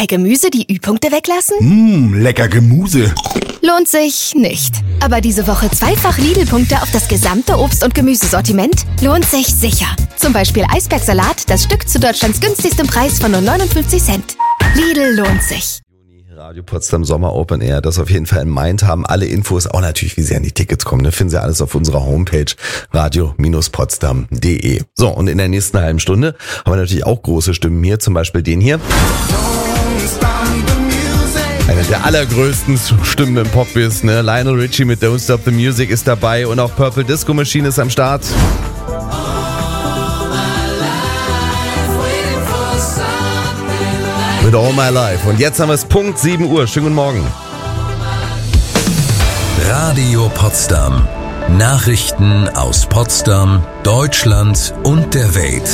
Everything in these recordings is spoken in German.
Bei Gemüse die Ü-Punkte weglassen? Lecker Gemüse. Lohnt sich nicht. Aber diese Woche zweifach Lidl-Punkte auf das gesamte Obst- und Gemüsesortiment lohnt sich sicher. Zum Beispiel Eisbergsalat, das Stück zu Deutschlands günstigstem Preis von nur 59 Cent. Lidl lohnt sich. Radio Potsdam Sommer Open Air, das auf jeden Fall in Mind haben. Alle Infos, auch natürlich, wie sie an die Tickets kommen, finden Sie alles auf unserer Homepage radio-potsdam.de. So, und in der nächsten halben Stunde haben wir natürlich auch große Stimmen hier, zum Beispiel den hier. Eine der allergrößten Stimmen im Popbiz, ne? Lionel Richie mit Don't Stop the Music ist dabei und auch Purple Disco Machine ist am Start. With All My Life. Und jetzt haben wir es Punkt 7 Uhr. Schönen guten Morgen. Radio Potsdam. Nachrichten aus Potsdam, Deutschland und der Welt.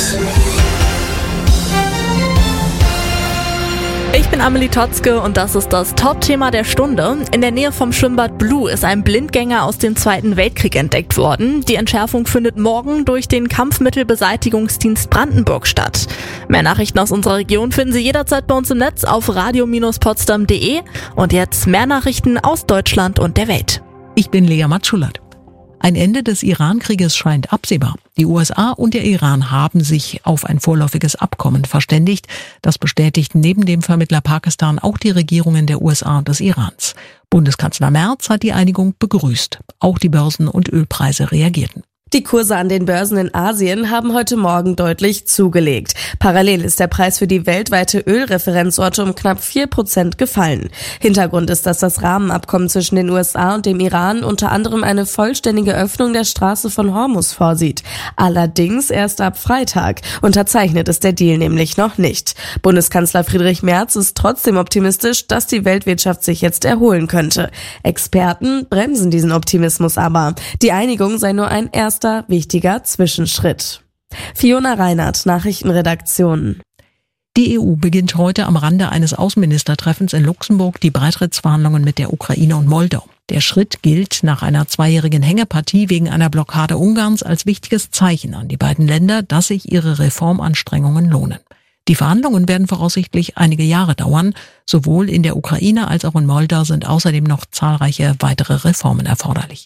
Ich bin Amelie Totzke und das ist das Top-Thema der Stunde. In der Nähe vom Schwimmbad Blue ist ein Blindgänger aus dem Zweiten Weltkrieg entdeckt worden. Die Entschärfung findet morgen durch den Kampfmittelbeseitigungsdienst Brandenburg statt. Mehr Nachrichten aus unserer Region finden Sie jederzeit bei uns im Netz auf radio-potsdam.de. Und jetzt mehr Nachrichten aus Deutschland und der Welt. Ich bin Lea Matschulat. Ein Ende des Iran-Krieges scheint absehbar. Die USA und der Iran haben sich auf ein vorläufiges Abkommen verständigt. Das bestätigten neben dem Vermittler Pakistan auch die Regierungen der USA und des Irans. Bundeskanzler Merz hat die Einigung begrüßt. Auch die Börsen und Ölpreise reagierten. Die Kurse an den Börsen in Asien haben heute Morgen deutlich zugelegt. Parallel ist der Preis für die weltweite Ölreferenzorte um knapp 4% gefallen. Hintergrund ist, dass das Rahmenabkommen zwischen den USA und dem Iran unter anderem eine vollständige Öffnung der Straße von Hormuz vorsieht. Allerdings erst ab Freitag. Unterzeichnet ist der Deal nämlich noch nicht. Bundeskanzler Friedrich Merz ist trotzdem optimistisch, dass die Weltwirtschaft sich jetzt erholen könnte. Experten bremsen diesen Optimismus aber. Die Einigung sei nur ein erster wichtiger Zwischenschritt. Fiona Reinhardt, Nachrichtenredaktion. Die EU beginnt heute am Rande eines Außenministertreffens in Luxemburg die Beitrittsverhandlungen mit der Ukraine und Moldau. Der Schritt gilt nach einer 2-jährigen Hängepartie wegen einer Blockade Ungarns als wichtiges Zeichen an die beiden Länder, dass sich ihre Reformanstrengungen lohnen. Die Verhandlungen werden voraussichtlich einige Jahre dauern. Sowohl in der Ukraine als auch in Moldau sind außerdem noch zahlreiche weitere Reformen erforderlich.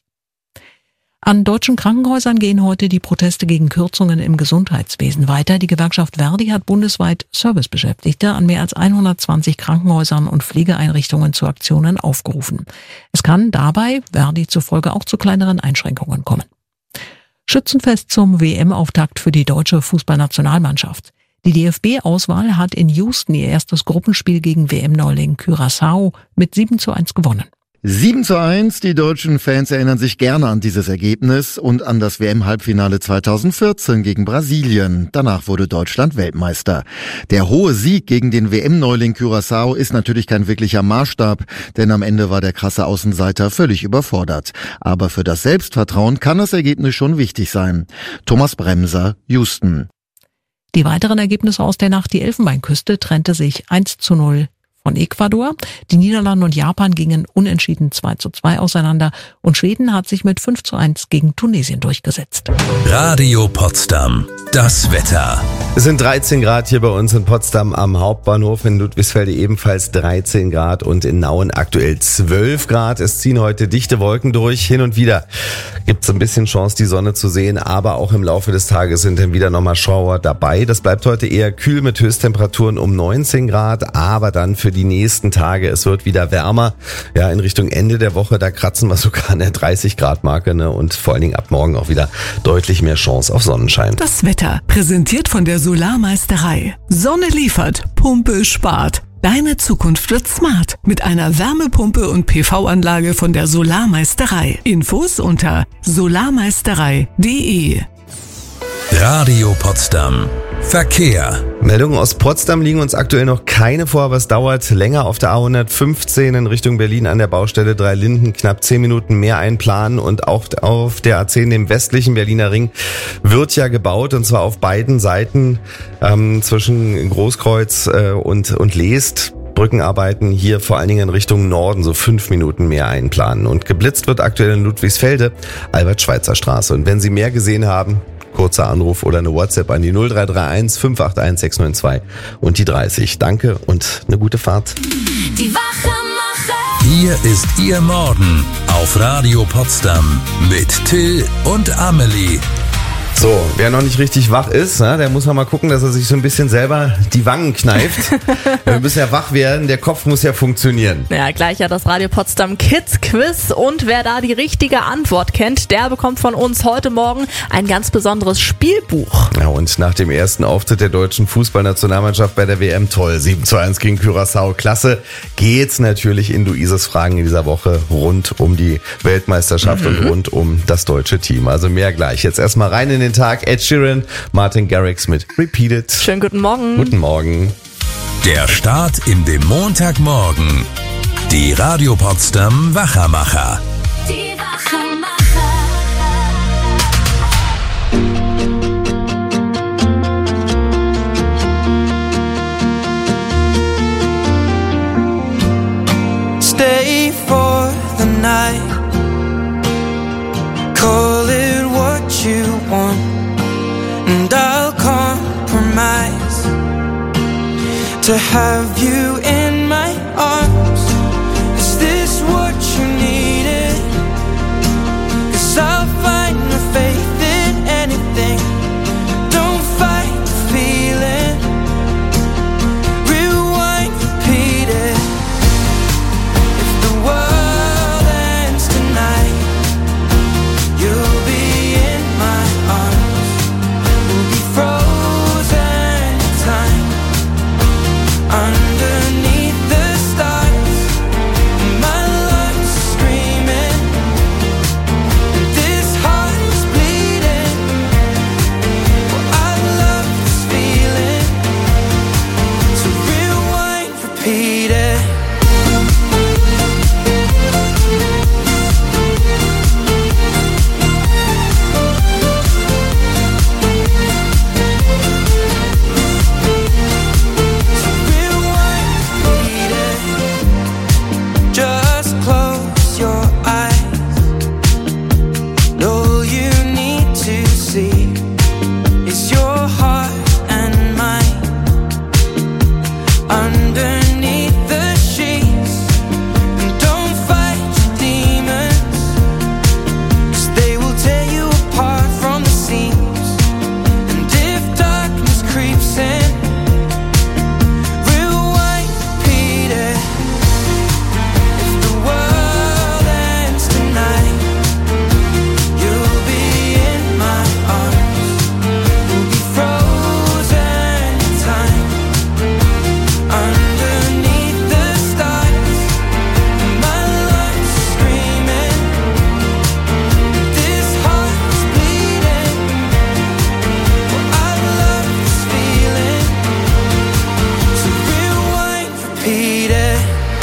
An deutschen Krankenhäusern gehen heute die Proteste gegen Kürzungen im Gesundheitswesen weiter. Die Gewerkschaft Verdi hat bundesweit Servicebeschäftigte an mehr als 120 Krankenhäusern und Pflegeeinrichtungen zu Aktionen aufgerufen. Es kann dabei Verdi zufolge auch zu kleineren Einschränkungen kommen. Schützenfest zum WM-Auftakt für die deutsche Fußballnationalmannschaft. Die DFB-Auswahl hat in Houston ihr erstes Gruppenspiel gegen WM-Neuling Curaçao mit 7:1 gewonnen. 7:1, die deutschen Fans erinnern sich gerne an dieses Ergebnis und an das WM-Halbfinale 2014 gegen Brasilien. Danach wurde Deutschland Weltmeister. Der hohe Sieg gegen den WM-Neuling Curaçao ist natürlich kein wirklicher Maßstab, denn am Ende war der krasse Außenseiter völlig überfordert. Aber für das Selbstvertrauen kann das Ergebnis schon wichtig sein. Thomas Bremser, Houston. Die weiteren Ergebnisse aus der Nacht: die Elfenbeinküste trennte sich 1:0 von Ecuador. Die Niederlande und Japan gingen unentschieden 2:2 auseinander und Schweden hat sich mit 5:1 gegen Tunesien durchgesetzt. Radio Potsdam. Das Wetter. Es sind 13 Grad hier bei uns in Potsdam am Hauptbahnhof, in Ludwigsfelde ebenfalls 13 Grad und in Nauen aktuell 12 Grad. Es ziehen heute dichte Wolken durch. Hin und wieder gibt es ein bisschen Chance, die Sonne zu sehen, aber auch im Laufe des Tages sind dann wieder nochmal Schauer dabei. Das bleibt heute eher kühl mit Höchsttemperaturen um 19 Grad, aber dann für die nächsten Tage, es wird wieder wärmer. Ja, in Richtung Ende der Woche, da kratzen wir sogar an der 30 Grad Marke, ne? Und vor allen Dingen ab morgen auch wieder deutlich mehr Chance auf Sonnenschein. Das Wetter, präsentiert von der Solarmeisterei. Sonne liefert, Pumpe spart. Deine Zukunft wird smart mit einer Wärmepumpe und PV-Anlage von der Solarmeisterei. Infos unter solarmeisterei.de. Radio Potsdam. Verkehr. Meldungen aus Potsdam liegen uns aktuell noch keine vor, aber es dauert länger. Auf der A115 in Richtung Berlin an der Baustelle Dreilinden knapp 10 Minuten mehr einplanen und auch auf der A10, dem westlichen Berliner Ring, wird ja gebaut und zwar auf beiden Seiten zwischen Großkreuz und Leest. Brückenarbeiten hier vor allen Dingen in Richtung Norden so 5 Minuten mehr einplanen. Und geblitzt wird aktuell in Ludwigsfelde, Albert-Schweitzer-Straße. Und wenn Sie mehr gesehen haben, kurzer Anruf oder eine WhatsApp an die 0331 581 692 und die 30. Danke und eine gute Fahrt. Die Wachmacher. Hier ist Ihr Morgen auf Radio Potsdam mit Till und Amelie. So, wer noch nicht richtig wach ist, der muss mal gucken, dass er sich so ein bisschen selber die Wangen kneift. Wir müssen ja wach werden, der Kopf muss ja funktionieren. Ja, gleich ja das Radio Potsdam Kids Quiz und wer da die richtige Antwort kennt, der bekommt von uns heute Morgen ein ganz besonderes Spielbuch. Ja, und nach dem ersten Auftritt der deutschen Fußballnationalmannschaft bei der WM, toll, 7:1 gegen Curaçao, klasse, geht's natürlich in Luises Fragen in dieser Woche rund um die Weltmeisterschaft und rund um das deutsche Team. Also mehr gleich. Jetzt erstmal rein in den Tag. Ed Sheeran, Martin Garrix mit Repeat It. Schönen guten Morgen. Guten Morgen. Der Start in den Montagmorgen. Die Radio Potsdam Wachmacher. Die Wachmacher. Stay for the night. Call it what you want, and I'll compromise to have you in my arms. Is this what you needed? 'Cause I'll find my faith in anything. Don't fight the feeling. Rewind, repeat it. If the world ends tonight, you'll be in my arms. We'll be frozen in time, underneath the stars. My lungs are screaming, and this heart is bleeding. Well, I love this feeling, so rewind, repeat it. Just close your eyes. All you need to see is your heart and mine underneath the sheets. And don't fight your demons, 'cause they will tear you apart from the seams. And if darkness creeps in, rewind, repeat it. If the world ends tonight, you'll be in my arms. We'll be frozen in time, underneath the stars. My lungs are screaming, this heart is bleeding. Well, I love this feeling, so rewind, repeat it.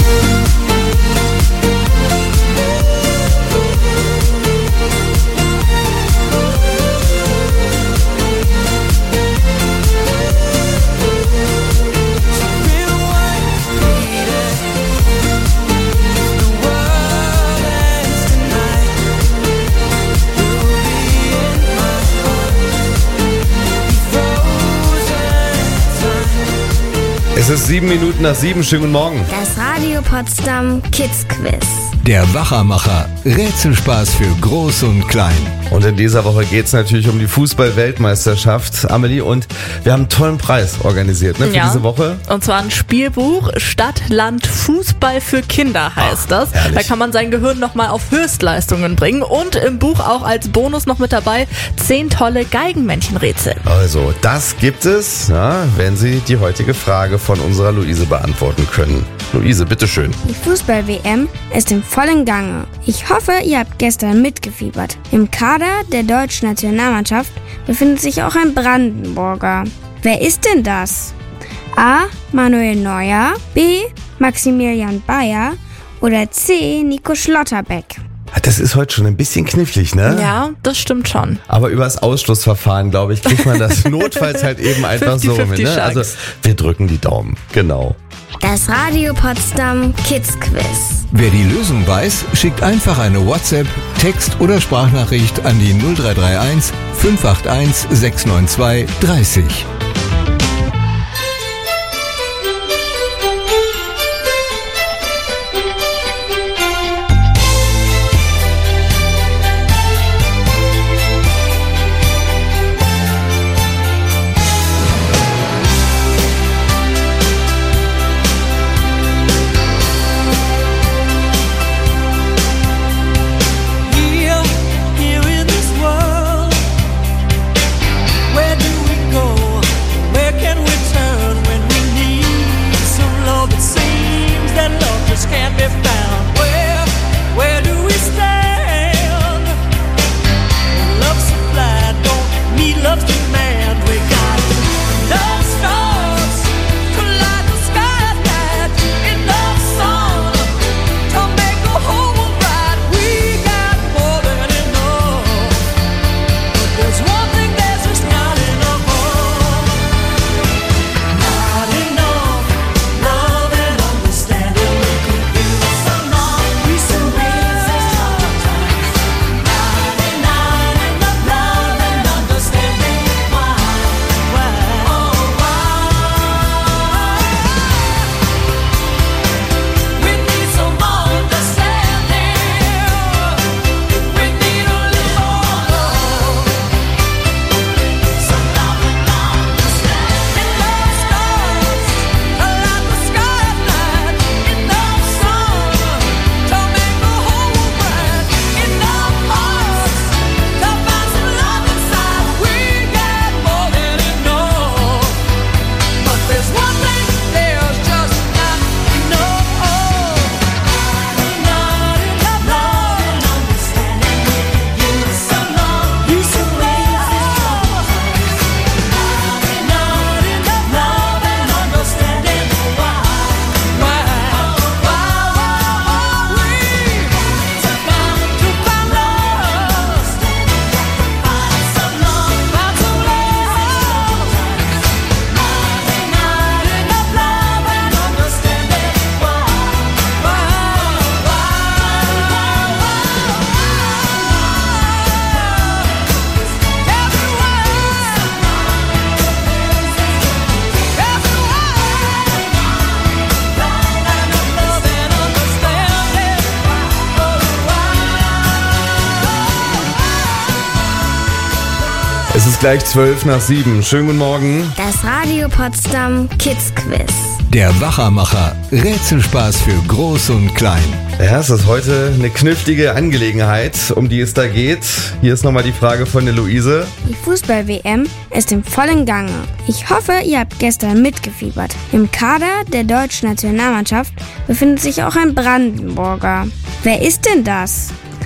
Es ist 7 Minuten nach 7. Schönen guten Morgen. Das Radio Potsdam Kids Quiz. Der Wachmacher. Rätselspaß für Groß und Klein. Und in dieser Woche geht's natürlich um die Fußball-Weltmeisterschaft, Amelie. Und wir haben einen tollen Preis organisiert für diese Woche. Und zwar ein Spielbuch Stadt, Land, Fußball für Kinder heißt das. Herrlich. Da kann man sein Gehirn nochmal auf Höchstleistungen bringen. Und im Buch auch als Bonus noch mit dabei 10 tolle Geigenmännchenrätsel. Also, das gibt es, wenn Sie die heutige Frage von unserer Luise beantworten können. Luise, bitteschön. Die Fußball-WM ist im vollen Gange. Ich hoffe, ihr habt gestern mitgefiebert. Im Kader der deutschen Nationalmannschaft befindet sich auch ein Brandenburger. Wer ist denn das? A. Manuel Neuer, B. Maximilian Bayer oder C. Nico Schlotterbeck? Das ist heute schon ein bisschen knifflig, ne? Ja, das stimmt schon. Aber über das Ausschlussverfahren, glaube ich, kriegt man das notfalls halt eben einfach so mit. Ne? Also wir drücken die Daumen. Genau. Das Radio Potsdam Kids Quiz. Wer die Lösung weiß, schickt einfach eine WhatsApp, Text- oder Sprachnachricht an die 0331 581 692 30. Es ist gleich 7:12. Schönen guten Morgen. Das Radio Potsdam Kids Quiz. Der Wachermacher. Rätselspaß für Groß und Klein. Ja, es ist heute eine knifflige Angelegenheit, um die es da geht. Hier ist nochmal die Frage von der Luise. Die Fußball-WM ist im vollen Gange. Ich hoffe, ihr habt gestern mitgefiebert. Im Kader der deutschen Nationalmannschaft befindet sich auch ein Brandenburger. Wer ist denn das?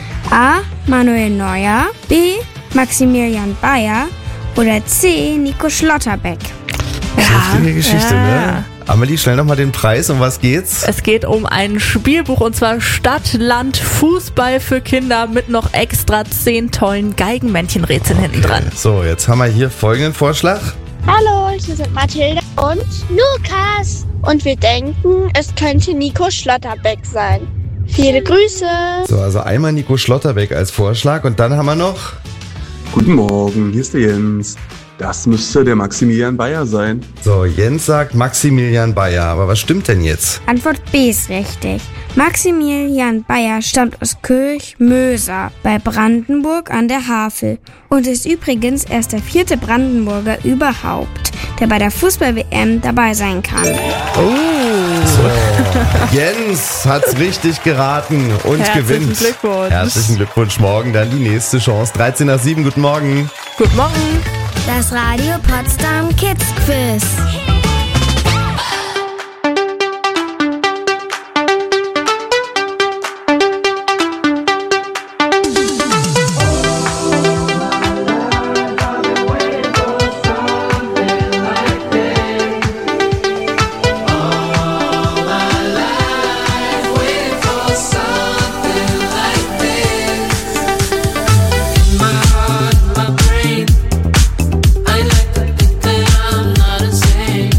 A. Manuel Neuer, B. Maximilian Bayer oder C. Nico Schlotterbeck. Knifflige Geschichte, ne? Amelie, schnell nochmal den Preis. Um was geht's? Es geht um ein Spielbuch und zwar Stadt, Land, Fußball für Kinder mit noch extra 10 tollen Geigenmännchenrätseln hinten dran. So, jetzt haben wir hier folgenden Vorschlag. Hallo, hier sind Mathilde und Lukas. Und wir denken, es könnte Nico Schlotterbeck sein. Viele Grüße. So, also einmal Nico Schlotterbeck als Vorschlag und dann haben wir noch... Guten Morgen, hier ist der Jens. Das müsste der Maximilian Bayer sein. So, Jens sagt Maximilian Bayer, aber was stimmt denn jetzt? Antwort B ist richtig. Maximilian Bayer stammt aus Kirchmöser bei Brandenburg an der Havel und ist übrigens erst der 4. Brandenburger überhaupt, der bei der Fußball-WM dabei sein kann. So, Jens hat's richtig geraten und Herzlichen gewinnt. Glückwunsch. Herzlichen Glückwunsch. Morgen dann die nächste Chance. 7:13. Guten Morgen. Guten Morgen. Das Radio Potsdam Kids Quiz. My brain, I like to think that I'm not insane.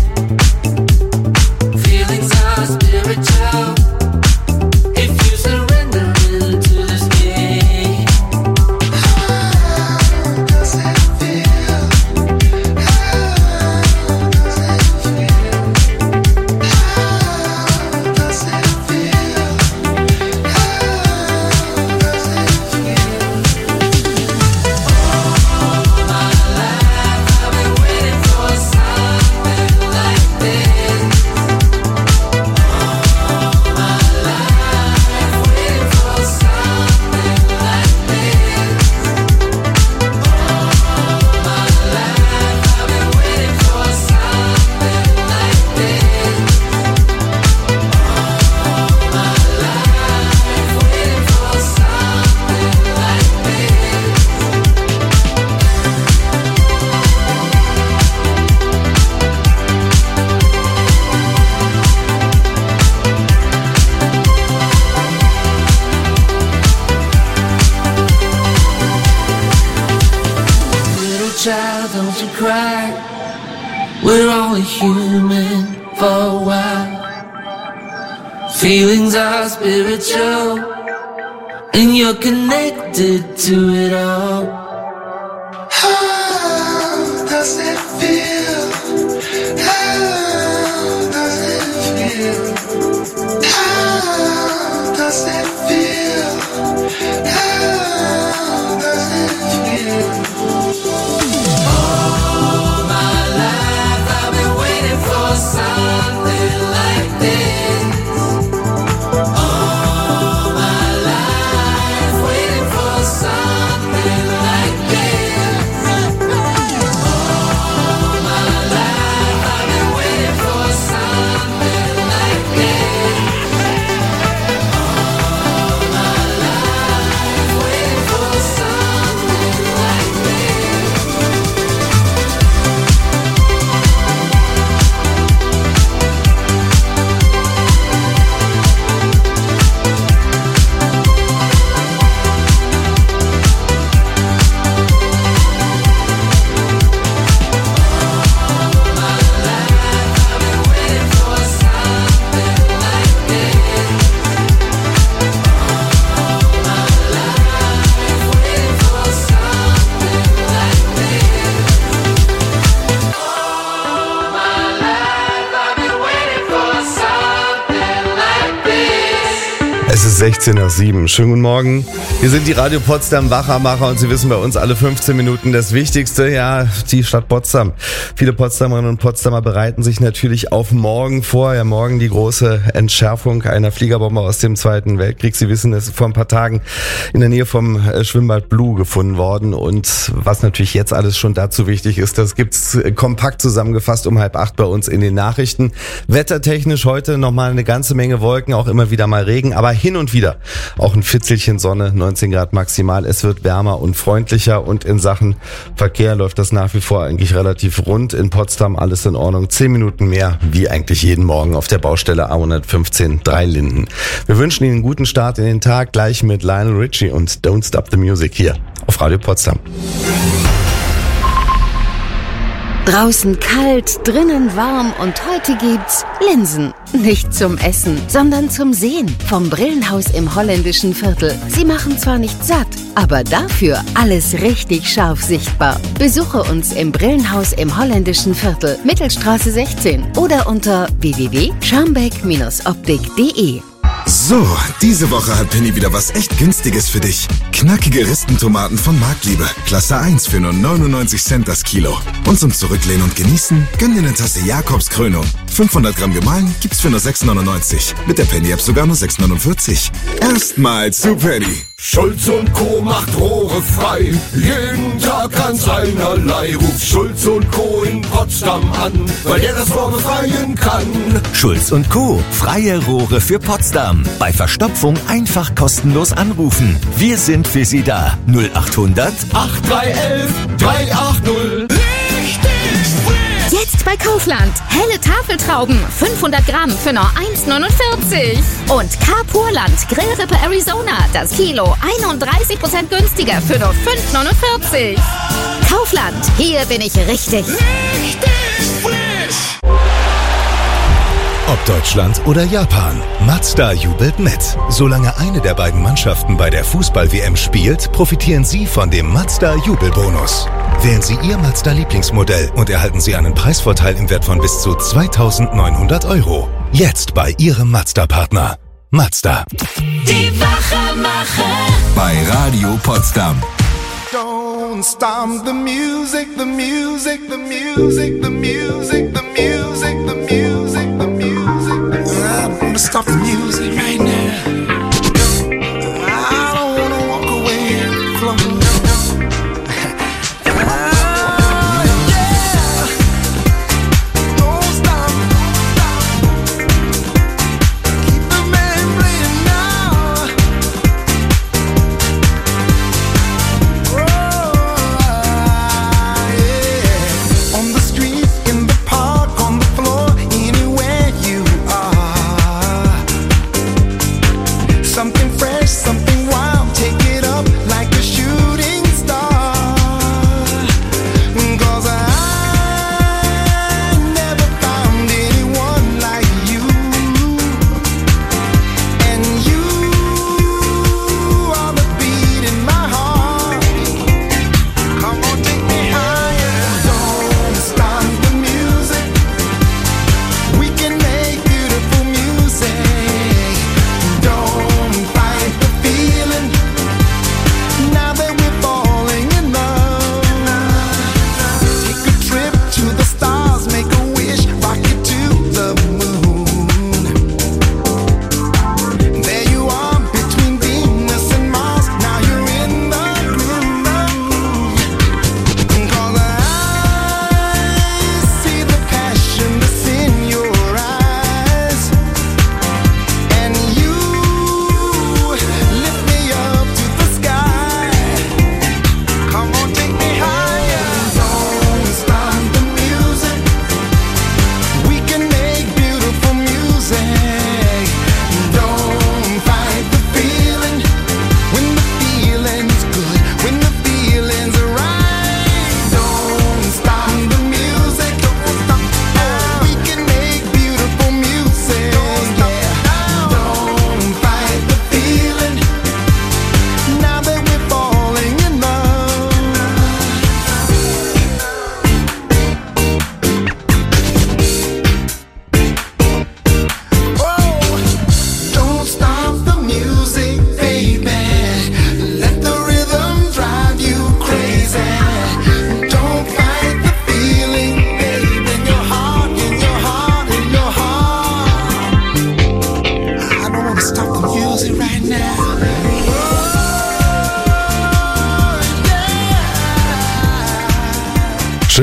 only human for a while. Feelings are spiritual, and you're connected to it all. How does it feel? How does it feel? How does it feel? How does it feel? All my life I've been waiting for something like this. All my life waiting for something like this. All my life I've been waiting for something like this. All my life waiting for something like Es ist 16:07. Schönen guten Morgen. Wir sind die Radio Potsdam Wachermacher und Sie wissen bei uns alle 15 Minuten das Wichtigste. Ja, die Stadt Potsdam. Viele Potsdamerinnen und Potsdamer bereiten sich natürlich auf morgen vor. Ja, morgen die große Entschärfung einer Fliegerbombe aus dem Zweiten Weltkrieg. Sie wissen, es ist vor ein paar Tagen in der Nähe vom Schwimmbad Blue gefunden worden. Und was natürlich jetzt alles schon dazu wichtig ist, das gibt's kompakt zusammengefasst um 7:30 bei uns in den Nachrichten. Wettertechnisch heute nochmal eine ganze Menge Wolken, auch immer wieder mal Regen, aber hin und wieder auch ein Fitzelchen Sonne, 19 Grad maximal. Es wird wärmer und freundlicher und in Sachen Verkehr läuft das nach wie vor eigentlich relativ rund. In Potsdam alles in Ordnung. 10 Minuten mehr, wie eigentlich jeden Morgen auf der Baustelle A115 Dreilinden. Wir wünschen Ihnen einen guten Start in den Tag, gleich mit Lionel Richie und Don't Stop the Music hier auf Radio Potsdam. Draußen kalt, drinnen warm und heute gibt's Linsen. Nicht zum Essen, sondern zum Sehen. Vom Brillenhaus im holländischen Viertel. Sie machen zwar nicht satt, aber dafür alles richtig scharf sichtbar. Besuche uns im Brillenhaus im holländischen Viertel, Mittelstraße 16 oder unter www.scharmbeck-optik.de. So, diese Woche hat Penny wieder was echt Günstiges für dich. Knackige Ristentomaten von Marktliebe. Klasse 1 für nur 99 Cent das Kilo. Und zum Zurücklehnen und Genießen, gönn dir eine Tasse Jakobskrönung. 500 Gramm gemahlen gibt's für nur 6,99. Mit der Penny-App sogar nur 6,49. Erstmal zu Penny. Schulz und Co. macht Rohre frei. Jeden Tag ganz einerlei. Ruf Schulz und Co. in Potsdam an, weil der das Rohr befreien kann. Schulz und Co. Freie Rohre für Potsdam. Bei Verstopfung einfach kostenlos anrufen. Wir sind für Sie da. 0800 8311 380. Jetzt bei Kaufland. Helle Tafeltrauben. 500 Gramm für nur 1,49. Und Carpurland Grillrippe Arizona. Das Kilo 31% günstiger für nur 5,49. Kaufland. Hier bin ich richtig. Ob Deutschland oder Japan, Mazda jubelt mit. Solange eine der beiden Mannschaften bei der Fußball-WM spielt, profitieren Sie von dem Mazda-Jubelbonus. Wählen Sie Ihr Mazda-Lieblingsmodell und erhalten Sie einen Preisvorteil im Wert von bis zu 2.900 €. Jetzt bei Ihrem Mazda-Partner. Mazda. Die Wachermacher. Bei Radio Potsdam. Don't stop the music, the music, the music, the music, the music, the music, the music. I'm gonna stop the music right now. I don't wanna walk away from you.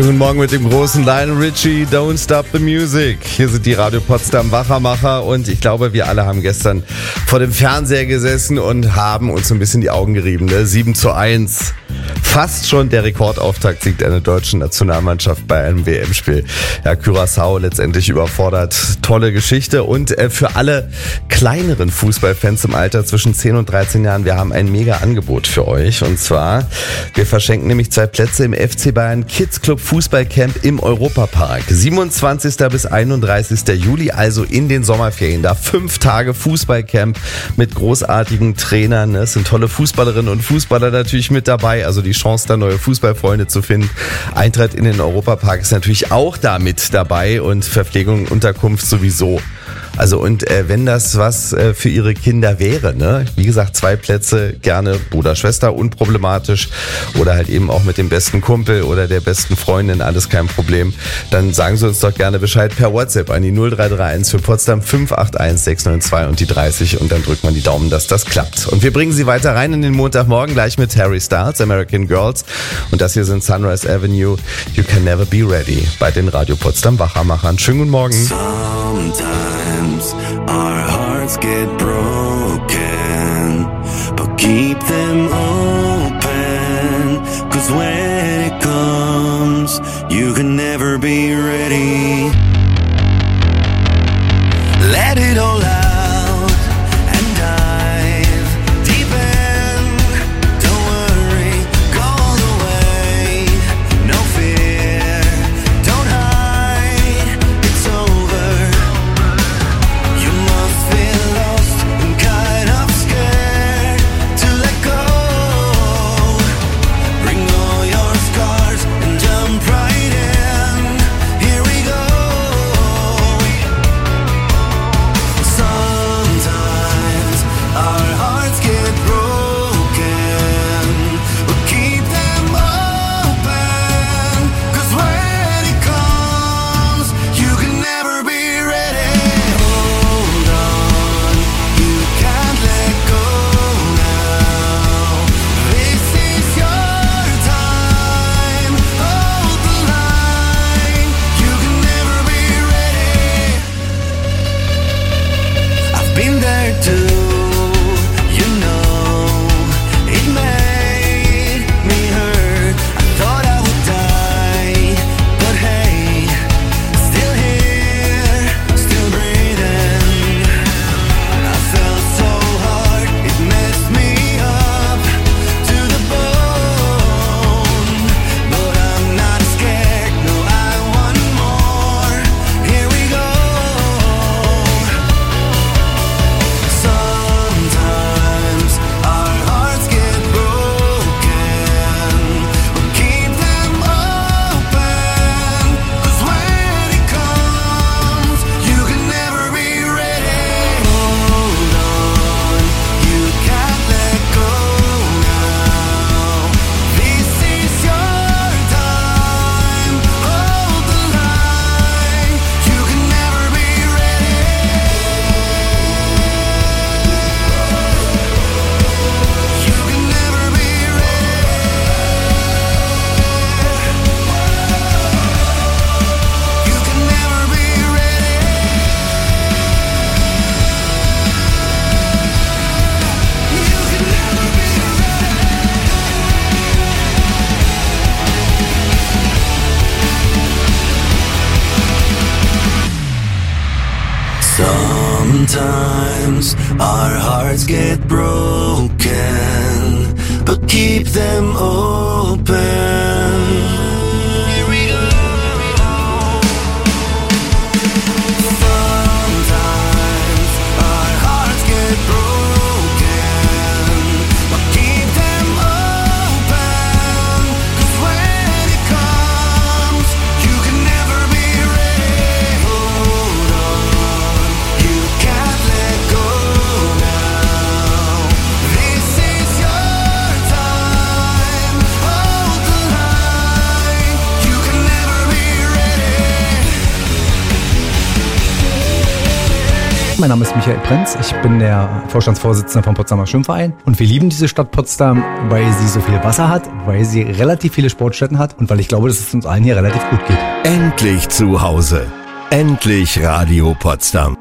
Schönen guten Morgen mit dem großen Lionel Richie, Don't Stop the Music. Hier sind die Radio Potsdam Wachermacher und ich glaube, wir alle haben gestern vor dem Fernseher gesessen und haben uns so ein bisschen die Augen gerieben. 7:1. Fast schon der Rekordauftakt-Sieg einer deutschen Nationalmannschaft bei einem WM-Spiel. Ja, Curaçao letztendlich überfordert. Tolle Geschichte und für alle kleineren Fußballfans im Alter zwischen 10 und 13 Jahren, wir haben ein mega Angebot für euch. Und zwar, wir verschenken nämlich 2 Plätze im FC Bayern Kids Club Fußballcamp im Europapark. 27. bis 31. Juli, also in den Sommerferien. Da 5 Tage Fußballcamp mit großartigen Trainern. Es sind tolle Fußballerinnen und Fußballer natürlich mit dabei. Also die Chance, da neue Fußballfreunde zu finden. Eintritt in den Europapark ist natürlich auch da mit dabei und Verpflegung und Unterkunft sowieso. Also und wenn das was für ihre Kinder wäre, ne? Wie gesagt, 2 Plätze, gerne Bruder, Schwester, unproblematisch oder halt eben auch mit dem besten Kumpel oder der besten Freundin, alles kein Problem. Dann sagen Sie uns doch gerne Bescheid per WhatsApp an die 0331 für Potsdam 581 692 und die 30 und dann drückt man die Daumen, dass das klappt. Und wir bringen Sie weiter rein in den Montagmorgen gleich mit Harry Styles, American Girls und das hier sind Sunrise Avenue, You Can Never Be Ready bei den Radio Potsdam Wachermachern. Schönen guten Morgen. Sometimes our hearts get broken, but keep them open, 'cause when it comes, you can never be ready. Let it all out and dive deep in. Don't worry, go all the way, no fear, don't hide, it's over. You must feel lost and kind of scared to let go. Bring all your scars and jump right in. Here we go. Sometimes our hearts get broken, but keep them open, 'cause when it comes, you can never be ready. Hold on, you can't let go now. This is your time. Hold the line. You can never be ready. I've been there too. You know, it made me hurt. I thought I would die, but hey, still here, still breathing. I felt so hard, it messed me up to the bone. But I'm not scared, no, I want more. Here we go. Sometimes our hearts get broken, but keep them open, 'cause when it comes, you can never be ready. Hold on, you can't let go now. This is your time. Hold the line. You can never be ready. You can never be ready. You can never be ready. You can never be Sometimes our hearts get broken, but keep them open. Here we go. Sometimes our hearts get broken, but keep them open, 'cause when it comes, you can never be ready. Hold on, you can't let go now. This is your time. Hold the line. mein Name ist Michael Prenz. Ich bin der Vorstandsvorsitzende vom Potsdamer Schwimmverein. Und wir lieben diese Stadt Potsdam, weil sie so viel Wasser hat, weil sie relativ viele Sportstätten hat und weil ich glaube, dass es uns allen hier relativ gut geht. Endlich zu Hause. Endlich Radio Potsdam.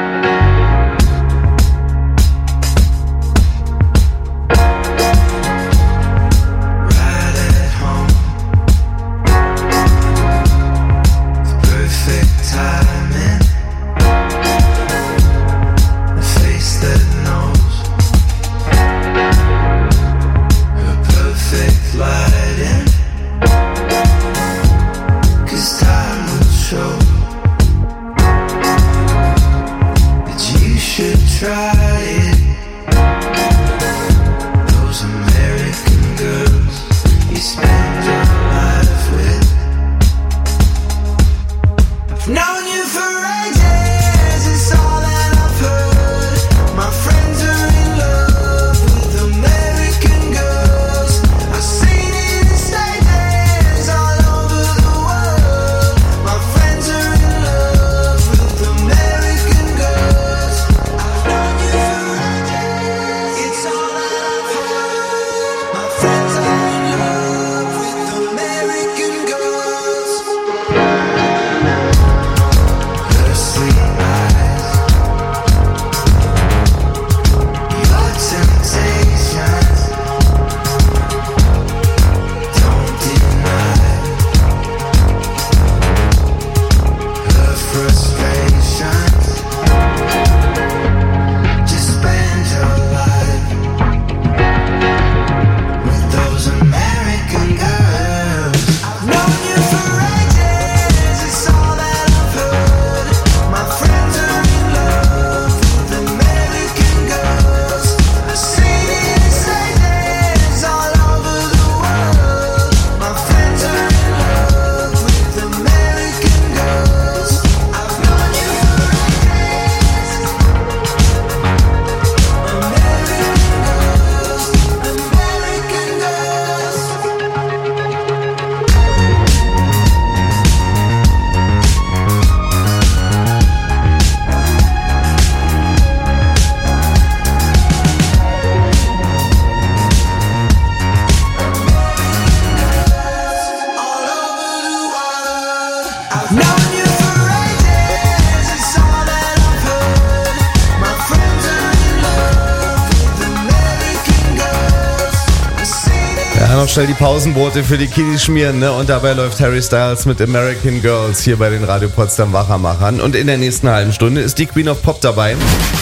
Noch schnell die Pausenbrote für die Kiddies schmieren, ne? Und dabei läuft Harry Styles mit American Girls hier bei den Radio Potsdam Wachermachern. Und in der nächsten halben Stunde ist die Queen of Pop dabei.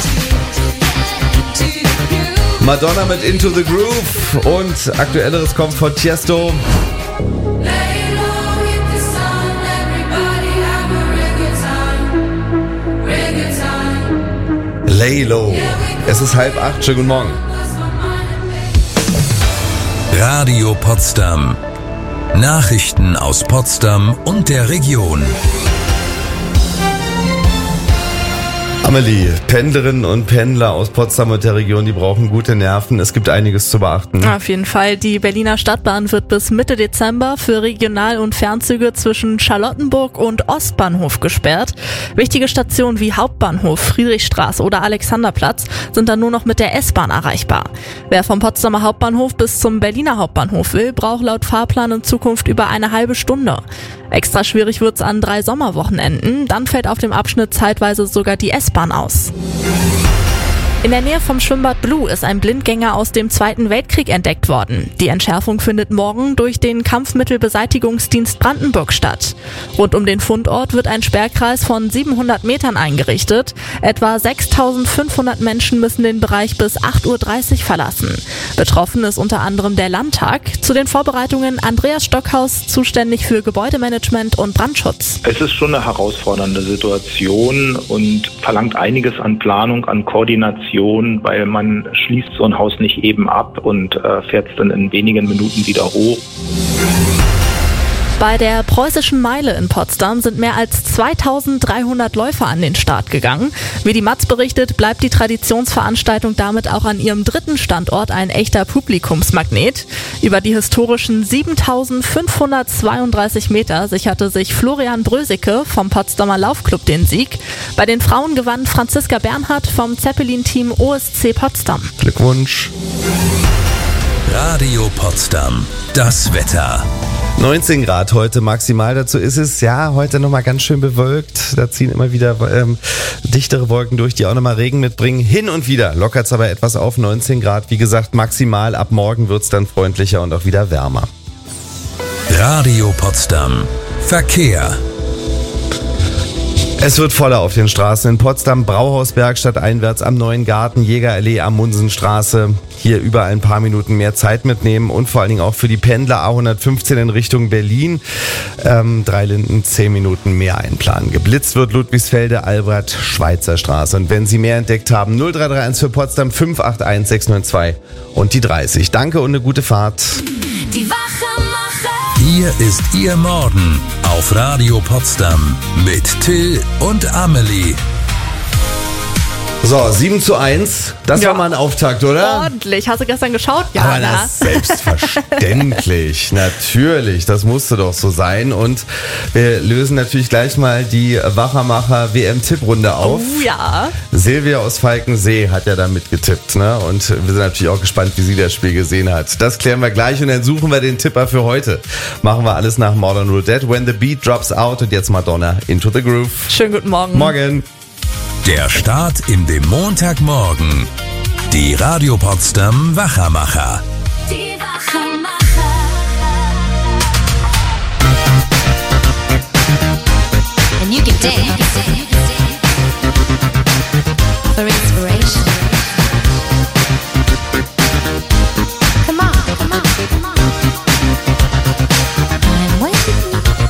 Madonna mit Into the Groove und aktuelleres kommt von Tiesto. Lay low. Es ist 7:30. Schönen guten Morgen. Radio Potsdam. Nachrichten aus Potsdam und der Region. Amelie, Pendlerinnen und Pendler aus Potsdam und der Region, die brauchen gute Nerven. Es gibt einiges zu beachten. Auf jeden Fall. Die Berliner Stadtbahn wird bis Mitte Dezember für Regional- und Fernzüge zwischen Charlottenburg und Ostbahnhof gesperrt. Wichtige Stationen wie Hauptbahnhof, Friedrichstraße oder Alexanderplatz sind dann nur noch mit der S-Bahn erreichbar. Wer vom Potsdamer Hauptbahnhof bis zum Berliner Hauptbahnhof will, braucht laut Fahrplan in Zukunft über eine halbe Stunde. Extra schwierig wird's an 3 Sommerwochenenden. Dann fällt auf dem Abschnitt zeitweise sogar die S-Bahn aus. In der Nähe vom Schwimmbad Blue ist ein Blindgänger aus dem Zweiten Weltkrieg entdeckt worden. Die Entschärfung findet morgen durch den Kampfmittelbeseitigungsdienst Brandenburg statt. Rund um den Fundort wird ein Sperrkreis von 700 Metern eingerichtet. Etwa 6.500 Menschen müssen den Bereich bis 8:30 Uhr verlassen. Betroffen ist unter anderem der Landtag. Zu den Vorbereitungen Andreas Stockhaus, zuständig für Gebäudemanagement und Brandschutz. Es ist schon eine herausfordernde Situation und verlangt einiges an Planung, an Koordination, weil man schließt so ein Haus nicht eben ab und fährt es dann in wenigen Minuten wieder hoch. Bei der Preußischen Meile in Potsdam sind mehr als 2300 Läufer an den Start gegangen. Wie die Matz berichtet, bleibt die Traditionsveranstaltung damit auch an ihrem dritten Standort ein echter Publikumsmagnet. Über die historischen 7532 Meter sicherte sich Florian Brösicke vom Potsdamer Laufclub den Sieg. Bei den Frauen gewann Franziska Bernhardt vom Zeppelin-Team OSC Potsdam. Glückwunsch. Radio Potsdam. Das Wetter. 19 Grad heute maximal. Dazu ist es ja heute nochmal ganz schön bewölkt. Da ziehen immer wieder dichtere Wolken durch, die auch nochmal Regen mitbringen. Hin und wieder lockert es aber etwas auf. 19 Grad, wie gesagt, maximal. Ab morgen wird es dann freundlicher und auch wieder wärmer. Radio Potsdam. Verkehr. Es wird voller auf den Straßen in Potsdam, Brauhausberg stadteinwärts am Neuen Garten, Jägerallee am Munsenstraße. Hier überall ein paar Minuten mehr Zeit mitnehmen und vor allen Dingen auch für die Pendler A115 in Richtung Berlin 3 Linden 10 Minuten mehr einplanen. Geblitzt wird Ludwigsfelde, Albert, Schweitzer Straße. Und wenn Sie mehr entdeckt haben, 0331 für Potsdam 581 692 und die 30. Danke und eine gute Fahrt. Die Wachmacher. Hier ist Ihr Morgen auf Radio Potsdam mit Till und Amelie. So, 7:1. Das war mal ein Auftakt, oder? Ordentlich. Hast du gestern geschaut? Ja, aber das selbstverständlich. Natürlich. Das musste doch so sein. Und wir lösen natürlich gleich mal die Wachermacher WM-Tipprunde auf. Oh ja. Silvia aus Falkensee hat ja da mitgetippt, ne? Und wir sind natürlich auch gespannt, wie sie das Spiel gesehen hat. Das klären wir gleich und dann suchen wir den Tipper für heute. Machen wir alles nach Modern Roulette. When the beat drops out und jetzt Madonna, Into the Groove. Schönen guten Morgen. Morgen. Der Start in den Montagmorgen. Die Radio Potsdam Wachermacher. Die Wachmacher. And you can dance for inspiration. Come on, come on, come on. I'm waiting.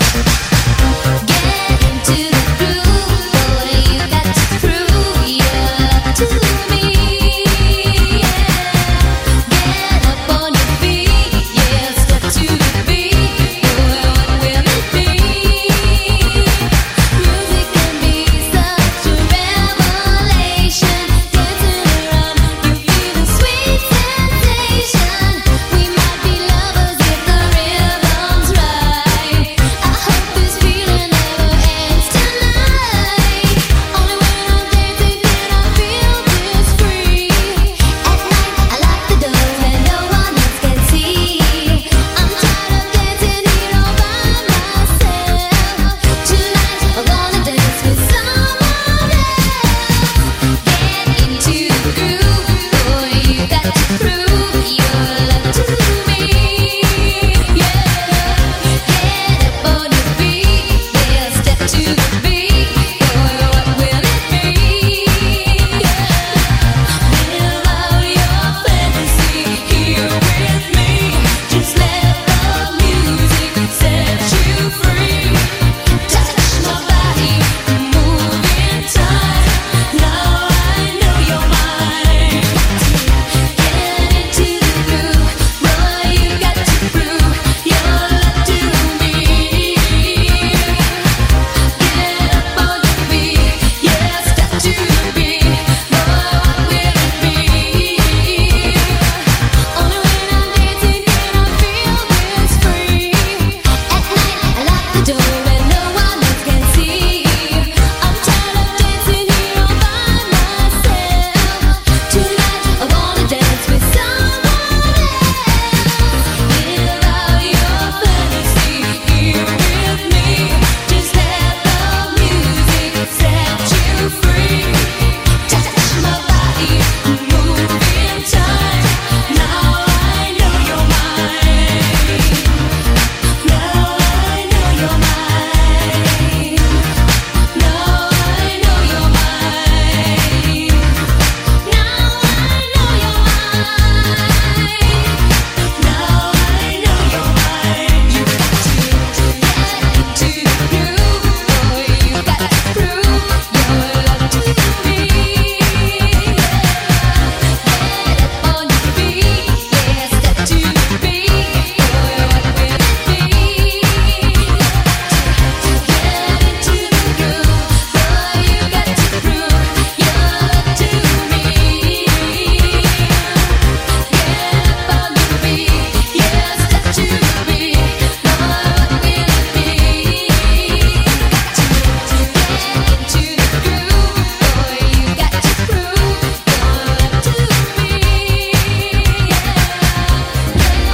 Get into the groove, boy. You got to prove you're to me. Get up on your feet, yeah. Step to the beat, boy. What will it be? Music can be some.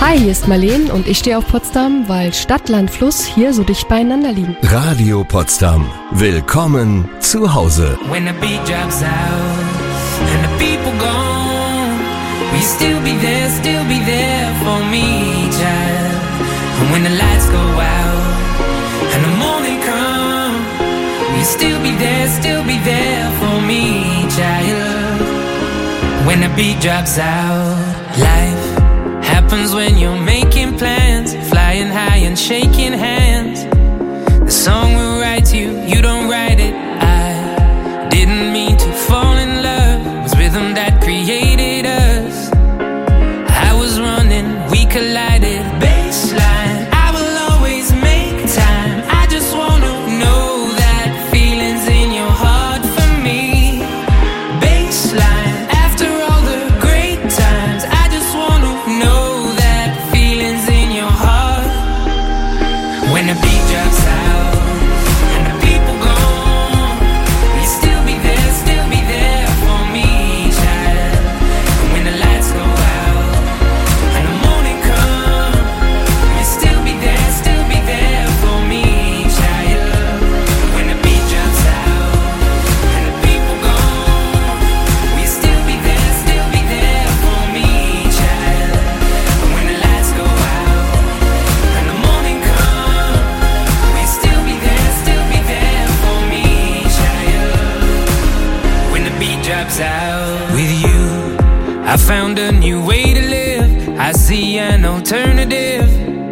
Hi, hier ist Marleen und ich stehe auf Potsdam, weil Stadt, Land, Fluss hier so dicht beieinander liegen. Radio Potsdam. Willkommen zu Hause. When the beat drops out and the people gone, will you still be there for me, child? And when the lights go out and the morning come, will you still be there for me, child? When the beat drops out, life happens when you're making plans, flying high and shaking hands. The song will write you, you don't write it. I didn't mean to fall in love. It was rhythm that created us. I was running, we collided. Baseline, I will always make time. I just wanna know that feelings in your heart for me. Baseline, after all the great times, I just wanna know that feelings in your heart. When the beat drops out and the people gone, will you still be there for me, child? And when the lights go out and the morning come, will you still be there for me, child? When the beat drops out and the people gone, will you still be there for me, child? And when the lights go out and the morning come, will you still be there for me, child? When the beat drops out. With you, I found a new way to live. I see an alternative.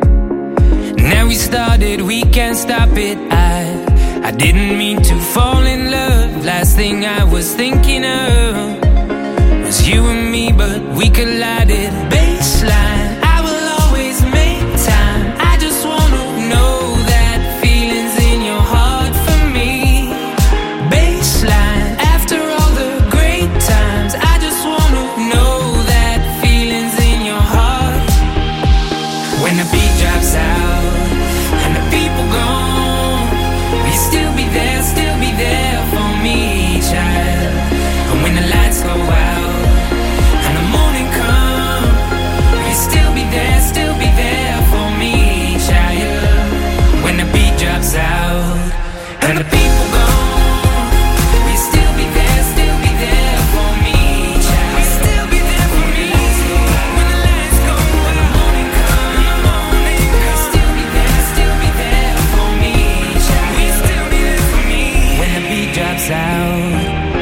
Now we started, we can't stop it. I didn't mean to fall in love. Last thing I was thinking of was you and me, but we collided. Baseline, I will always make time. I just wanna know that feelings in your heart for me. Baseline, after all the great times, I just wanna know that feelings in your heart. When the beat drops out and the people gone, will you still be there for me, child? And when the lights go out and the morning come, will you still be there for me, child? When the beat drops out and the people gone, will you still be there for me, child? Will you still be there for me? When the lights go and the morning come, will you still be there for me, child? Will you still be there for me? When the beat drops out.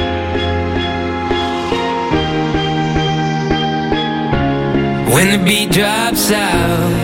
When the beat drops out.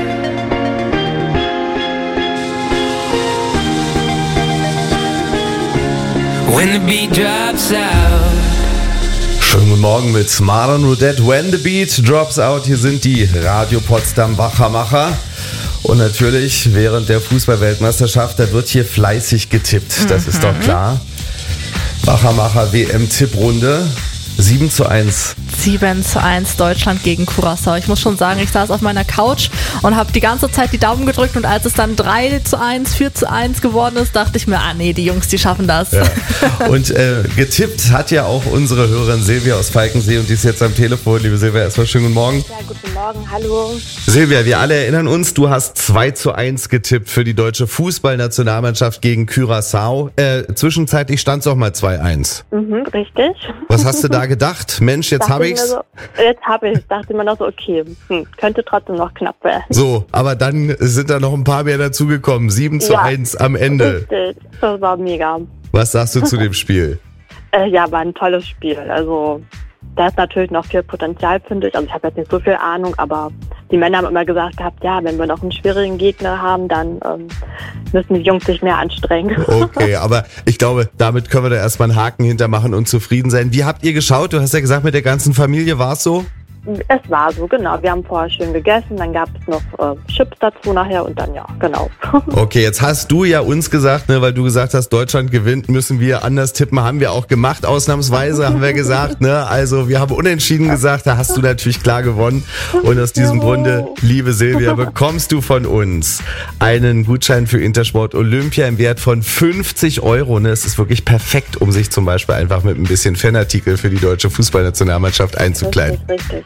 When the beat drops out. Schönen guten Morgen mit Marlon Roudette. When the beat drops out. Hier sind die Radio Potsdam Wachermacher. Und natürlich während der Fußball-Weltmeisterschaft, da wird hier fleißig getippt. Das ist doch klar. Wachermacher WM-Tipprunde. 7:1. 7:1 Deutschland gegen Curaçao. Ich muss schon sagen, ich saß auf meiner Couch und habe die ganze Zeit die Daumen gedrückt und als es dann 3:1, 4:1 geworden ist, dachte ich mir, nee, die Jungs, die schaffen das. Ja. Und getippt hat ja auch unsere Hörerin Silvia aus Falkensee und die ist jetzt am Telefon. Liebe Silvia, erstmal schönen guten Morgen. Ja, guten Morgen, hallo. Silvia, wir alle erinnern uns, du hast 2:1 getippt für die deutsche Fußballnationalmannschaft gegen Curaçao. Zwischenzeitlich stand es auch mal 2:1. Richtig. Was hast du da gedacht? Mensch, jetzt habe ich's. Jetzt habe ich. Dachte immer noch so, okay, könnte trotzdem noch knapp werden. So, aber dann sind da noch ein paar mehr dazugekommen. 7:1 am Ende. Richtig, das war mega. Was sagst du zu dem Spiel? Ja, war ein tolles Spiel. Also da ist natürlich noch viel Potenzial, finde ich. Also ich habe jetzt nicht so viel Ahnung, aber die Männer haben immer gesagt gehabt, ja, wenn wir noch einen schwierigen Gegner haben, dann müssen die Jungs sich mehr anstrengen. Okay, aber ich glaube, damit können wir da erstmal einen Haken hintermachen und zufrieden sein. Wie habt ihr geschaut? Du hast ja gesagt, mit der ganzen Familie war es so? Es war so, genau. Wir haben vorher schön gegessen, dann gab es noch Chips dazu nachher und dann ja, genau. Okay, jetzt hast du ja uns gesagt, ne, weil du gesagt hast, Deutschland gewinnt, müssen wir anders tippen. Haben wir auch gemacht, ausnahmsweise haben wir gesagt. Ne? Also wir haben unentschieden gesagt, da hast du natürlich klar gewonnen. Und aus diesem Grunde, liebe Silvia, bekommst du von uns einen Gutschein für Intersport Olympia im Wert von 50 €. Ne? Es ist wirklich perfekt, um sich zum Beispiel einfach mit ein bisschen Fanartikel für die deutsche Fußballnationalmannschaft einzukleiden. Richtig.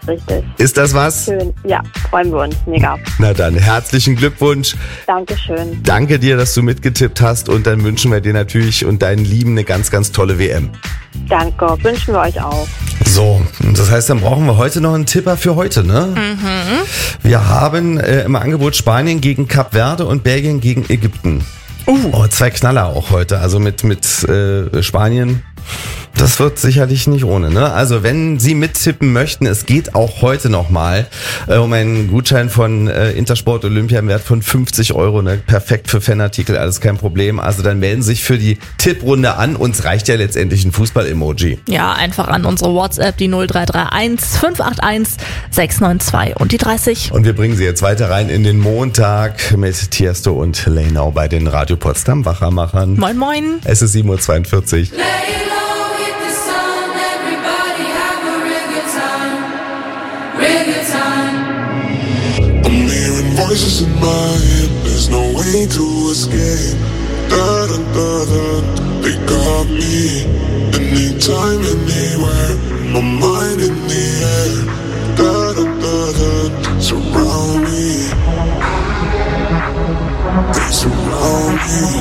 richtig. Ist das was? Schön. Ja, freuen wir uns. Mega. Na dann, herzlichen Glückwunsch. Dankeschön. Danke dir, dass du mitgetippt hast und dann wünschen wir dir natürlich und deinen Lieben eine ganz, ganz tolle WM. Danke. Wünschen wir euch auch. So, das heißt, dann brauchen wir heute noch einen Tipper für heute, ne? Wir haben im Angebot Spanien gegen Kap Verde und Belgien gegen Ägypten. Oh, 2 Knaller auch heute, also mit Spanien. Das wird sicherlich nicht ohne, ne? Also wenn Sie mittippen möchten, es geht auch heute nochmal um einen Gutschein von Intersport Olympia im Wert von 50 €, ne? Perfekt für Fanartikel, alles kein Problem. Also dann melden Sie sich für die Tipprunde an. Uns reicht ja letztendlich ein Fußball-Emoji. Ja, einfach an unsere WhatsApp, die 0331 581 692 und die 30. Und wir bringen Sie jetzt weiter rein in den Montag mit Tiesto und Lenau bei den Radio Potsdam Wachermachern. Moin, moin. Es ist 7:42 Uhr. I'm hearing voices in my head, there's no way to escape. Da da da da, they got me. Anytime, anywhere, my mind in the air. Da da da da, surround me. They surround me.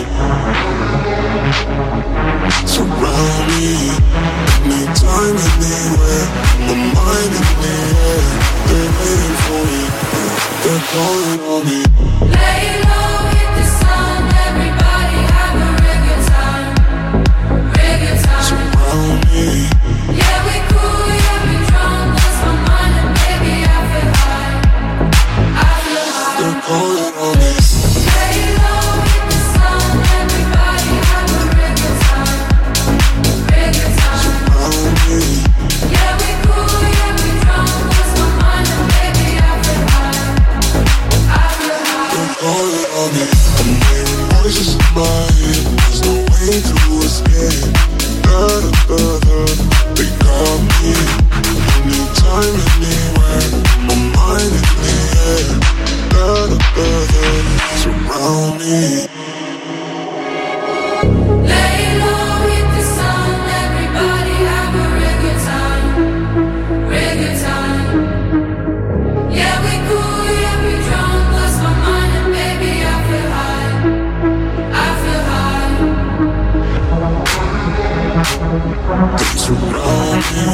Surround me. Anytime, anywhere, my mind in the air. They're waiting for me. They're calling on me. Lay low, hit the sun, everybody have a real good time. Real good time. Surround me. Yeah, we cool, yeah, we drunk, lost my mind and baby I feel high. I feel high. They're calling on me. Lay low, hit the sun, everybody have a real good time. Real good time. Surround me. Yeah, we cool, yeah, we drunk, lost my mind and baby I feel high. I feel high. They're calling on me. I'm hearing voices in my head. There's no way to escape. Da da da da. They got me. Anytime, anywhere. My mind in the air. Da da da da. Surround me. Lay low, hit the sun, everybody have a real good time. Real good time. Yeah, we cool, yeah, we drunk, lost my mind and baby I feel high. I feel high. They surround me.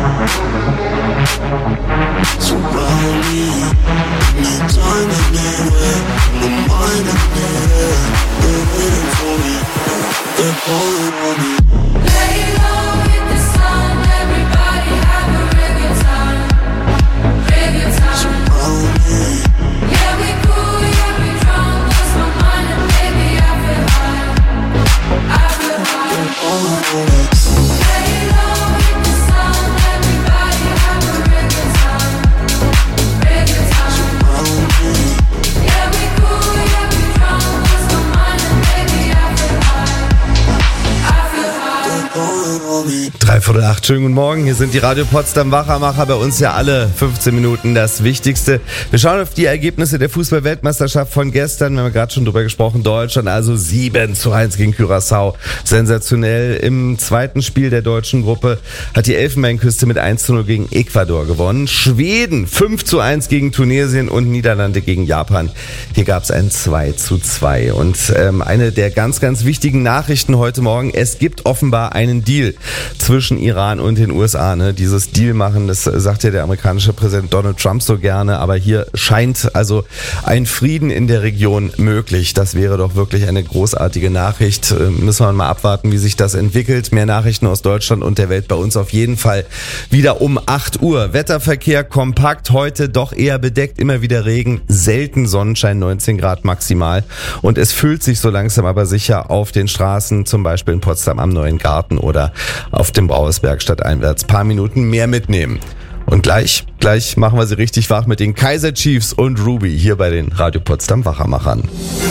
Surround me. Anytime, anywhere. My mind in the air. They're waiting for me. They're calling on me. Lay low, hit the sun, everybody have a real good time. Real good time. Surround me. Yeah, we cool, yeah, we drunk, lost my mind and baby I feel high. I feel high. They're calling on me. Lay low, hit the sun, everybody have a real good time. Real good time. Surround me. Yeah, we cool, yeah, we drunk, lost my mind and baby I feel high. I feel high. They're calling on me. 7:45, schönen guten Morgen. Hier sind die Radio Potsdam Wachermacher. Bei uns ja alle 15 Minuten das Wichtigste. Wir schauen auf die Ergebnisse der Fußball-Weltmeisterschaft von gestern. Wir haben gerade schon drüber gesprochen. Deutschland also 7:1 gegen Curaçao. Sensationell. Im zweiten Spiel der deutschen Gruppe hat die Elfenbeinküste mit 1:0 gegen Ecuador gewonnen. Schweden 5:1 gegen Tunesien und Niederlande gegen Japan. Hier gab es ein 2:2. Und eine der ganz, ganz wichtigen Nachrichten heute Morgen. Es gibt offenbar einen Deal zwischen Iran und den USA. Ne? Dieses Deal machen, das sagt ja der amerikanische Präsident Donald Trump so gerne, aber hier scheint also ein Frieden in der Region möglich. Das wäre doch wirklich eine großartige Nachricht. Müssen wir mal abwarten, wie sich das entwickelt. Mehr Nachrichten aus Deutschland und der Welt bei uns auf jeden Fall wieder um 8 Uhr. Wetterverkehr kompakt, heute doch eher bedeckt, immer wieder Regen, selten Sonnenschein, 19 Grad maximal. Und es füllt sich so langsam aber sicher auf den Straßen, zum Beispiel in Potsdam am Neuen Garten oder auf dem Brauersberg stadteinwärts. Paar Minuten mehr mitnehmen. Und gleich machen wir sie richtig wach mit den Kaiser Chiefs und Ruby hier bei den Radio Potsdam Wachermachern.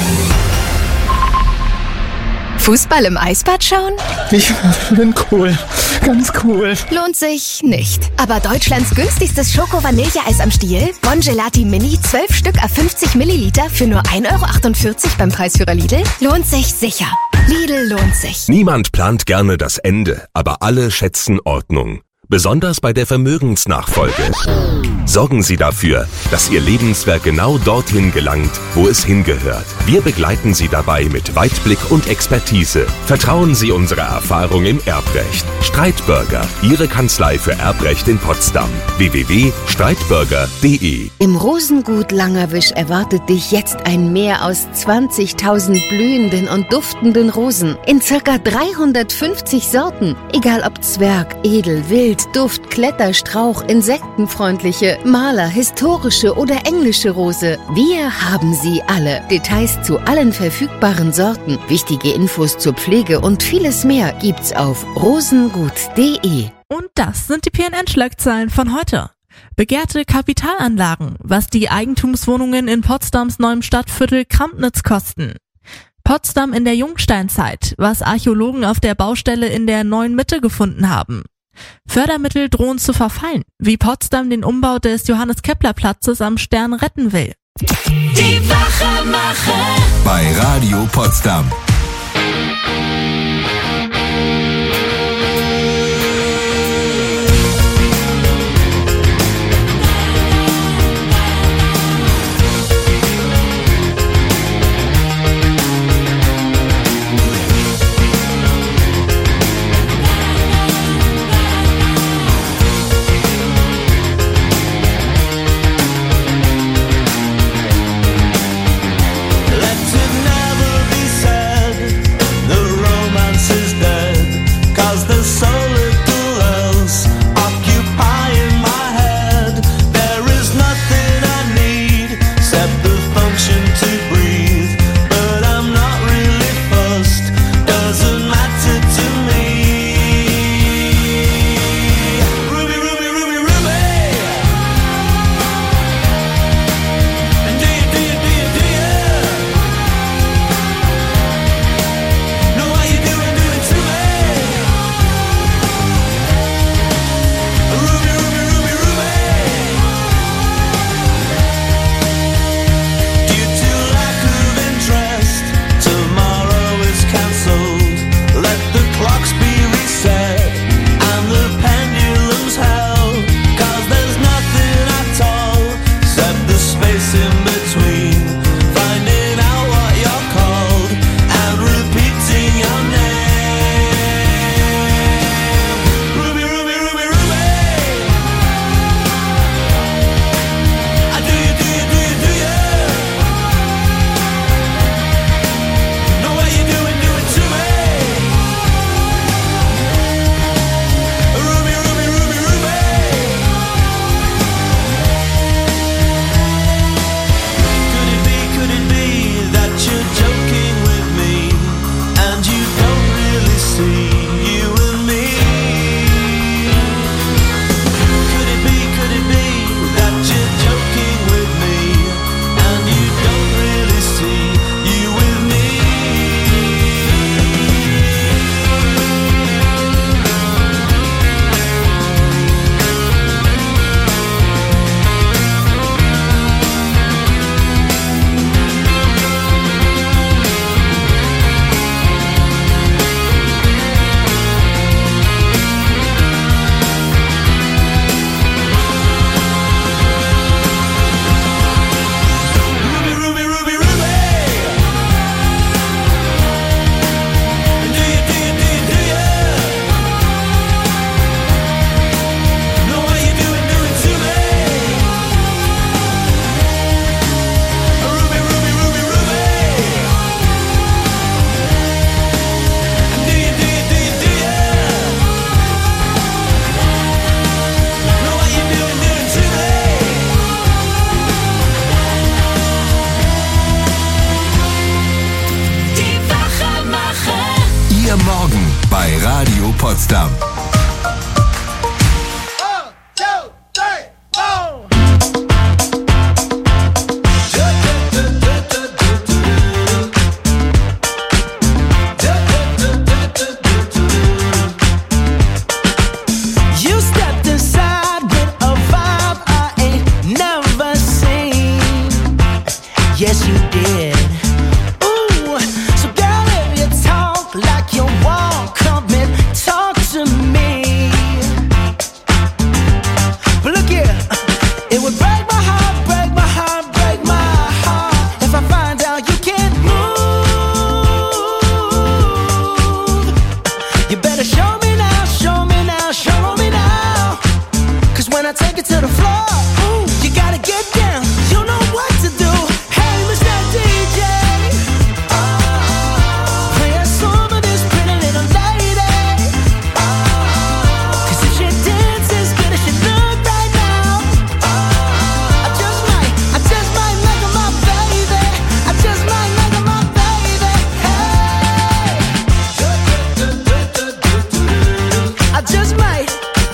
Fußball im Eisbad schauen? Ich bin cool. Ganz cool. Lohnt sich nicht. Aber Deutschlands günstigstes Schoko-Vanilleeis am Stiel? Bon Gelati Mini, 12 Stück a 50 Milliliter für nur 1,48 € beim Preisführer Lidl? Lohnt sich sicher. Lidl lohnt sich. Niemand plant gerne das Ende, aber alle schätzen Ordnung. besonders bei der Vermögensnachfolge. Sorgen Sie dafür, dass Ihr Lebenswerk genau dorthin gelangt, wo es hingehört. Wir begleiten Sie dabei mit Weitblick und Expertise. Vertrauen Sie unserer Erfahrung im Erbrecht. Streitbürger, Ihre Kanzlei für Erbrecht in Potsdam. www.streitbürger.de. Im Rosengut Langerwisch erwartet dich jetzt ein Meer aus 20.000 blühenden und duftenden Rosen in ca. 350 Sorten. Egal ob Zwerg, Edel, Wild, Duft, Kletter, Strauch, insektenfreundliche, Maler, historische oder englische Rose. Wir haben sie alle. Details zu allen verfügbaren Sorten, wichtige Infos zur Pflege und vieles mehr gibt's auf rosengut.de. Und das sind die PNN-Schlagzeilen von heute. Begehrte Kapitalanlagen, was die Eigentumswohnungen in Potsdams neuem Stadtviertel Krampnitz kosten. Potsdam in der Jungsteinzeit, was Archäologen auf der Baustelle in der Neuen Mitte gefunden haben. Fördermittel drohen zu verfallen, wie Potsdam den Umbau des Johannes-Kepler-Platzes am Stern retten will. Die Wachemacher bei Radio Potsdam. Let it never be said It would break my heart, break my heart, break my heart if I find out you can't move. You better show me now, show me now, show me now. 'Cause when I take it to the floor, ooh, you gotta get down. You know what to do. Hey, Mr. DJ, play a song for this pretty little lady. 'Cause if she dances good as she look right now, I just might make her my baby. I just might make her my baby. Hey, I just might.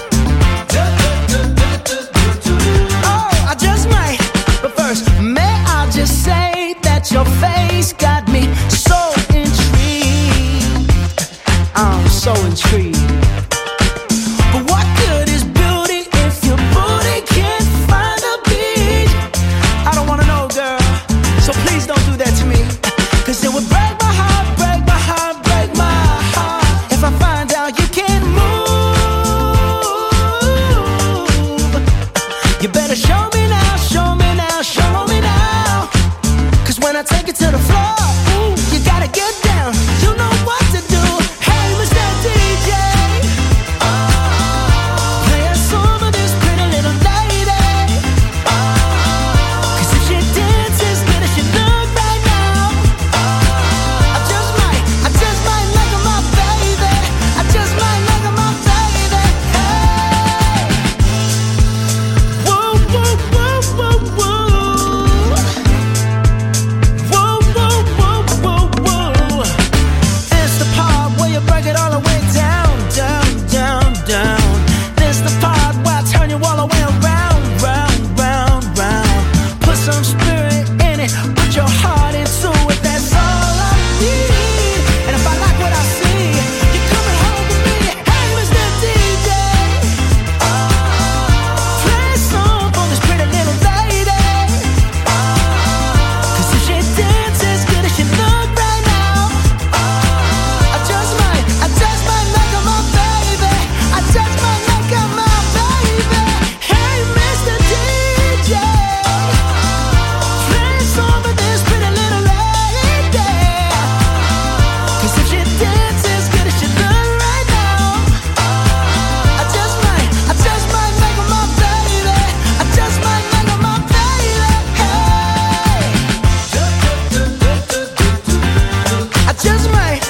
Oh, I just might. But first, may I just say that your face got me so intrigued. I'm so intrigued. But what good is beauty if your booty can't find a beat? I don't wanna know, girl, so please don't do that to me. 'Cause it would break my heart, break my heart, break my heart if I find out you can't move. You better show me now, show me now, show me now. 'Cause when I take it to the floor, ooh, you gotta get down. You know what to do. Hey, Mr. DJ, play a song for this pretty little lady. 'Cause if she dances good as she look right now, I just might make her my baby. I just might make her my baby. Hey, whoa, whoa, whoa, whoa, whoa. Whoa, whoa, whoa, whoa, whoa. It's the part where you break it all the way down, down, down, down. It's the part where I turn you all the way around, round, round, round. Put some spirit in it, put your heart into it. That's all I need. And if I like what I see, you're coming home with me. Hey, Mr. DJ, play a song for this pretty little lady. 'Cause if she dances good as she look right now, I just might make her my baby. I just might make her my baby. Hey, Mr. DJ, play a song for this pretty little lady. 'Cause if she dances good as she look right now, I just might make her my baby. I just might make her my baby. Hey, I just might.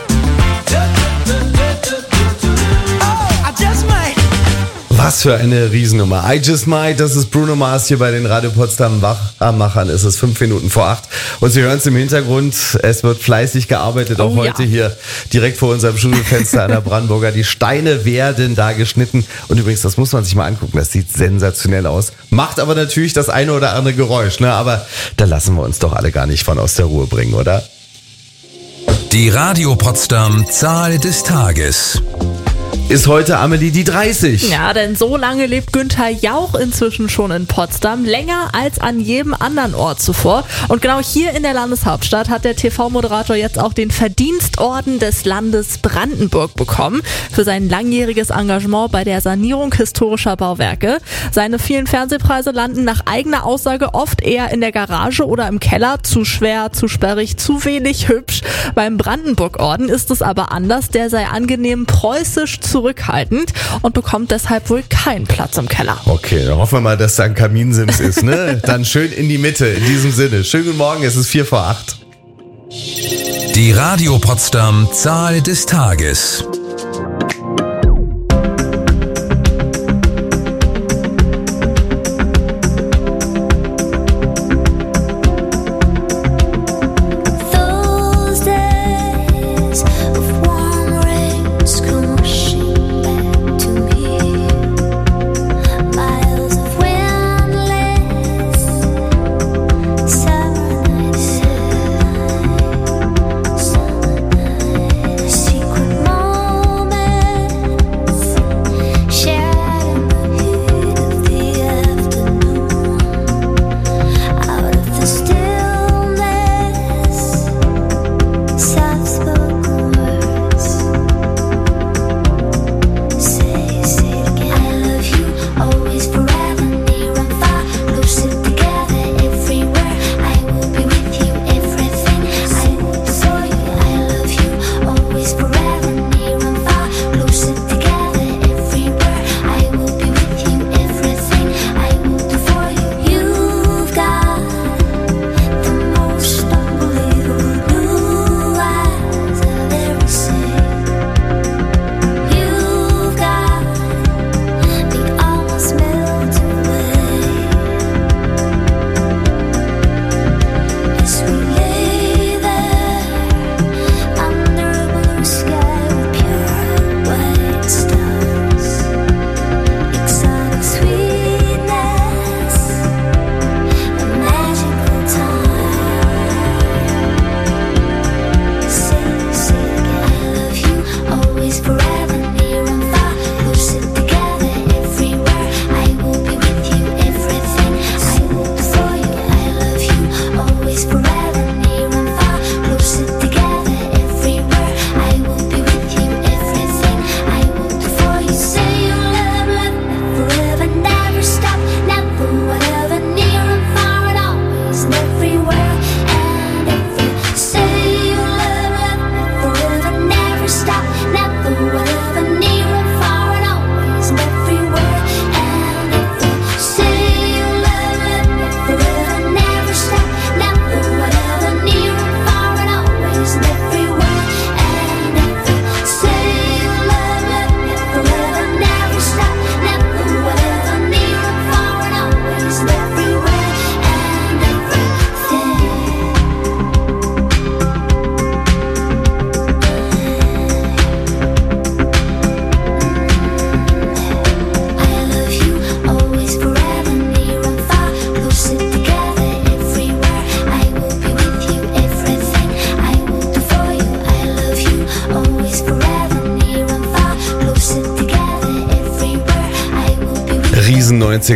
Oh, I just might. Was für eine Riesennummer. I Just Might, das ist Bruno Mars hier bei den Radio Potsdam Wachmachern. Es ist 5 Minuten vor 8 und Sie hören es im Hintergrund. Es wird fleißig gearbeitet, auch heute hier direkt vor unserem Schulfenster an der Brandenburger. Die Steine werden da geschnitten und übrigens, das muss man sich mal angucken, das sieht sensationell aus. Macht aber natürlich das eine oder andere Geräusch, ne? Aber da lassen wir uns doch alle gar nicht von aus der Ruhe bringen, oder? Die Radio Potsdam Zahl des Tages. Ist heute Amelie die 30. Ja, denn so lange lebt Günther Jauch inzwischen schon in Potsdam, länger als an jedem anderen Ort zuvor. Und genau hier in der Landeshauptstadt hat der TV-Moderator jetzt auch den Verdienstorden des Landes Brandenburg bekommen für sein langjähriges Engagement bei der Sanierung historischer Bauwerke. Seine vielen Fernsehpreise landen nach eigener Aussage oft eher in der Garage oder im Keller. Zu schwer, zu sperrig, zu wenig hübsch. Beim Brandenburg-Orden ist es aber anders. Der sei angenehm preußisch zurückhaltend und bekommt deshalb wohl keinen Platz im Keller. Okay, dann hoffen wir mal, dass da ein Kaminsims ist, ne? Dann schön in die Mitte, in diesem Sinne. Schönen guten Morgen, es ist 4 vor 8. Die Radio Potsdam Zahl des Tages.